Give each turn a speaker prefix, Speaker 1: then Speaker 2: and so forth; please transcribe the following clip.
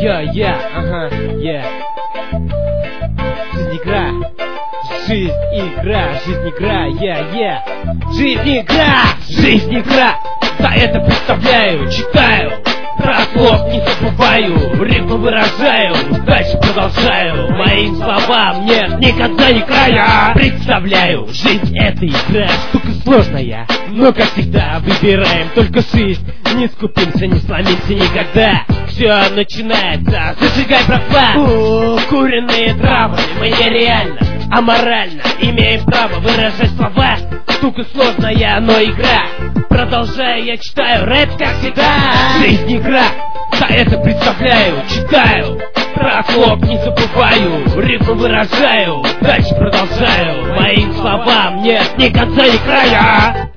Speaker 1: Ага, Жизнь игра, жизнь игра, жизнь игра, Жизнь игра, жизнь игра. Да это представляю, читаю, про слов не забываю, рифмы выражаю, дальше продолжаю. Моим словам нет никогда не края. Представляю, жизнь это игра, штука сложная, но как всегда выбираем только жизнь. Не скупимся, не сломимся никогда. Все начинается, зажигай братва. Куриные травы, мы нереально, аморально имеем право выражать слова. Штука сложная, но игра. Продолжая, я читаю рэп, как всегда. Жизнь игра, да это представляю, читаю, про слов не забываю, рифмы выражаю, дальше продолжаю. Моим словам нет ни конца, ни края.